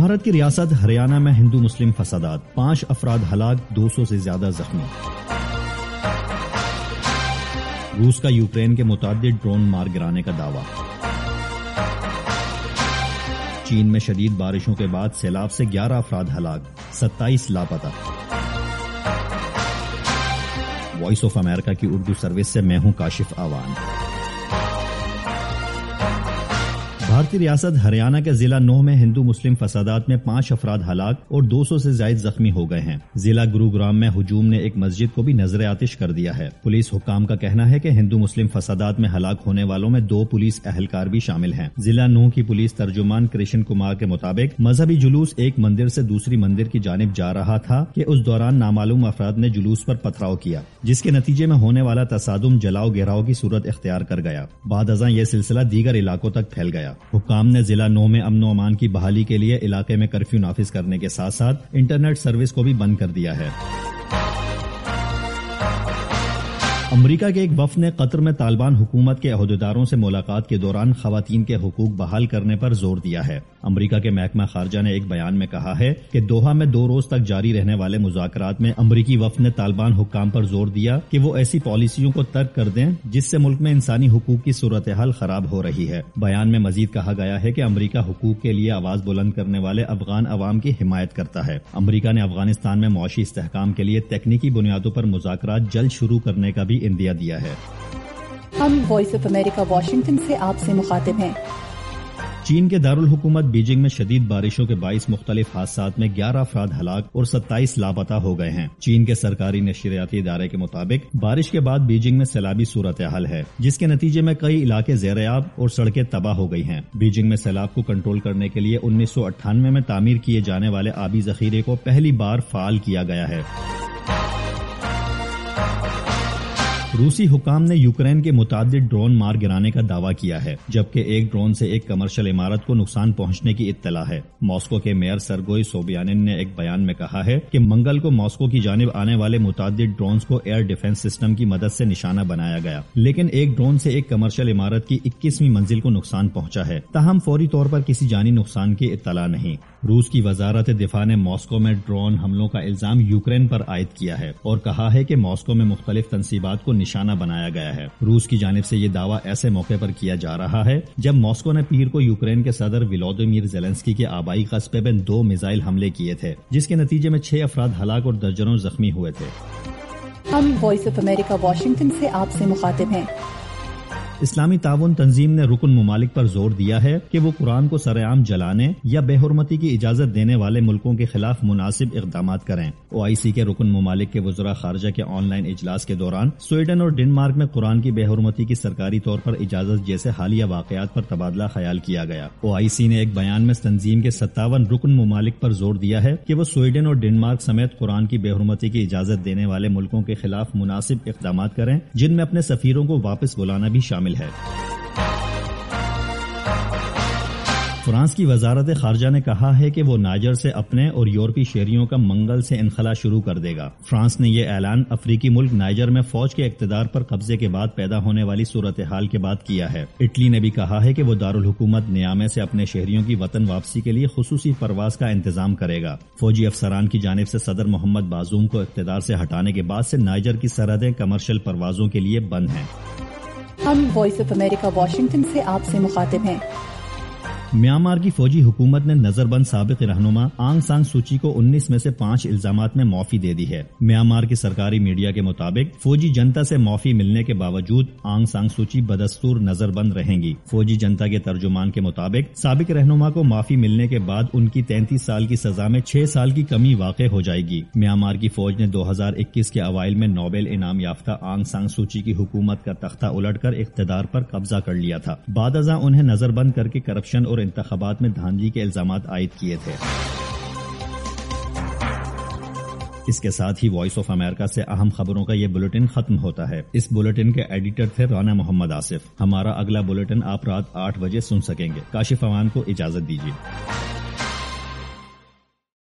بھارت کی ریاست ہریانہ میں ہندو مسلم فسادات، 5 افراد ہلاک، 200 سے زیادہ زخمی۔ روس کا یوکرین کے متعدد ڈرون مار گرانے کا دعویٰ۔ چین میں شدید بارشوں کے بعد سیلاب سے 11 افراد ہلاک، 27 لاپتہ۔ وائس آف امریکہ کی اردو سروس سے میں ہوں کاشف آوان۔ بھارتی ریاست ہریانہ کے ضلع نوح میں ہندو مسلم فسادات میں 5 افراد ہلاک اور 200 سے زائد زخمی ہو گئے ہیں۔ ضلع گروگرام میں ہجوم نے ایک مسجد کو بھی نذر آتش کر دیا ہے۔ پولیس حکام کا کہنا ہے کہ ہندو مسلم فسادات میں ہلاک ہونے والوں میں 2 پولیس اہلکار بھی شامل ہیں۔ ضلع نوح کی پولیس ترجمان کرشن کمار کے مطابق مذہبی جلوس ایک مندر سے دوسری مندر کی جانب جا رہا تھا کہ اس دوران نامعلوم افراد نے جلوس پر پتھراؤ کیا، جس کے نتیجے میں ہونے والا تصادم جلاؤ گراؤ کی صورت اختیار کر گیا۔ بعد ازاں یہ سلسلہ دیگر علاقوں تک پھیل گیا۔ حکام نے ضلع نوح میں امن و امان کی بحالی کے لیے علاقے میں کرفیو نافذ کرنے کے ساتھ ساتھ انٹرنیٹ سروس کو بھی بند کر دیا ہے۔ امریکہ کے ایک وفد نے قطر میں طالبان حکومت کے عہدیداروں سے ملاقات کے دوران خواتین کے حقوق بحال کرنے پر زور دیا ہے۔ امریکہ کے محکمہ خارجہ نے ایک بیان میں کہا ہے کہ دوحہ میں 2 روز تک جاری رہنے والے مذاکرات میں امریکی وفد نے طالبان حکام پر زور دیا کہ وہ ایسی پالیسیوں کو ترک کر دیں جس سے ملک میں انسانی حقوق کی صورتحال خراب ہو رہی ہے۔ بیان میں مزید کہا گیا ہے کہ امریکہ حقوق کے لیے آواز بلند کرنے والے افغان عوام کی حمایت کرتا ہے۔ امریکہ نے افغانستان میں معاشی استحکام کے لیے تکنیکی بنیادوں پر مذاکرات جلد شروع کرنے کا بھی اندیا دیا ہے۔ ہم وائس آف امریکہ واشنگٹن سے آپ سے مخاطب ہیں۔ چین کے دارالحکومت بیجنگ میں شدید بارشوں کے باعث مختلف حادثات میں 11 افراد ہلاک اور 27 لاپتہ ہو گئے ہیں۔ چین کے سرکاری نشریاتی ادارے کے مطابق بارش کے بعد بیجنگ میں سیلابی صورتحال ہے، جس کے نتیجے میں کئی علاقے زیر آب اور سڑکیں تباہ ہو گئی ہیں۔ بیجنگ میں سیلاب کو کنٹرول کرنے کے لیے 1998 میں تعمیر کیے جانے والے آبی ذخیرے کو پہلی بار فعال کیا گیا ہے۔ روسی حکام نے یوکرین کے متعدد ڈرون مار گرانے کا دعویٰ کیا ہے، جبکہ ایک ڈرون سے ایک کمرشل عمارت کو نقصان پہنچنے کی اطلاع ہے۔ ماسکو کے میئر سرگوئی سوبیانن نے ایک بیان میں کہا ہے کہ منگل کو ماسکو کی جانب آنے والے متعدد ڈرونز کو ایئر ڈیفنس سسٹم کی مدد سے نشانہ بنایا گیا، لیکن ایک ڈرون سے ایک کمرشل عمارت کی 21ویں منزل کو نقصان پہنچا ہے، تاہم فوری طور پر کسی جانی نقصان کی اطلاع نہیں۔ روس کی وزارت دفاع نے ماسکو میں ڈرون حملوں کا الزام یوکرین پر عائد کیا ہے اور کہا ہے کہ ماسکو میں مختلف تنصیبات کو نشانہ بنایا گیا ہے۔ روس کی جانب سے یہ دعویٰ ایسے موقع پر کیا جا رہا ہے جب ماسکو نے پیر کو یوکرین کے صدر ولودیمیر زیلنسکی کے آبائی قصبے میں 2 میزائل حملے کیے تھے، جس کے نتیجے میں 6 افراد ہلاک اور درجنوں زخمی ہوئے تھے۔ ہم وائس آف امریکہ واشنگٹن سے آپ سے مخاطب ہیں۔ اسلامی تعاون تنظیم نے رکن ممالک پر زور دیا ہے کہ وہ قرآن کو سر عام جلانے یا بے حرمتی کی اجازت دینے والے ملکوں کے خلاف مناسب اقدامات کریں۔ OIC کے رکن ممالک کے وزراء خارجہ کے آن لائن اجلاس کے دوران سویڈن اور ڈنمارک میں قرآن کی بے حرمتی کی سرکاری طور پر اجازت جیسے حالیہ واقعات پر تبادلہ خیال کیا گیا۔ OIC نے ایک بیان میں تنظیم کے 57 رکن ممالک پر زور دیا ہے کہ وہ سویڈن اور ڈنمارک سمیت قرآن کی بے حرمتی کی اجازت دینے والے ملکوں کے خلاف مناسب اقدامات کریں، جن میں اپنے سفیروں کو واپس بلانا بھی شامل ہے۔ فرانس کی وزارت خارجہ نے کہا ہے کہ وہ نائجر سے اپنے اور یورپی شہریوں کا منگل سے انخلا شروع کر دے گا۔ فرانس نے یہ اعلان افریقی ملک نائجر میں فوج کے اقتدار پر قبضے کے بعد پیدا ہونے والی صورتحال کے بعد کیا ہے۔ اٹلی نے بھی کہا ہے کہ وہ دارالحکومت نیامے سے اپنے شہریوں کی وطن واپسی کے لیے خصوصی پرواز کا انتظام کرے گا۔ فوجی افسران کی جانب سے صدر محمد بازوم کو اقتدار سے ہٹانے کے بعد سے نائجر کی سرحدیں کمرشل پروازوں کے لیے بند ہیں۔ ہم وائس آف امریکہ واشنگٹن سے آپ سے مخاطب ہیں۔ میانمار کی فوجی حکومت نے نظر بند سابق رہنما آنگ سان سوچی کو 19 میں سے 5 الزامات میں معافی دے دی ہے۔ میانمار کی سرکاری میڈیا کے مطابق فوجی جنتا سے معافی ملنے کے باوجود آنگ سان سوچی بدستور نظر بند رہیں گی۔ فوجی جنتا کے ترجمان کے مطابق سابق رہنما کو معافی ملنے کے بعد ان کی 33 سال کی سزا میں 6 سال کی کمی واقع ہو جائے گی۔ میانمار کی فوج نے 2021 کے اوائل میں نوبل انعام یافتہ آنگ سان سوچی کی حکومت کا تختہ الٹ کر اقتدار پر قبضہ کر لیا تھا۔ بعد ازاں انہیں نظر بند کر کے کرپشن اور انتخابات میں دھاندلی کے الزامات عائد کیے تھے۔ اس کے ساتھ ہی وائس آف امریکہ سے اہم خبروں کا یہ بلیٹن ختم ہوتا ہے۔ اس بلیٹن کے ایڈیٹر تھے رانا محمد آصف۔ ہمارا اگلا بلیٹن آپ رات 8 بجے سن سکیں گے۔ کاشف امان کو اجازت دیجیے۔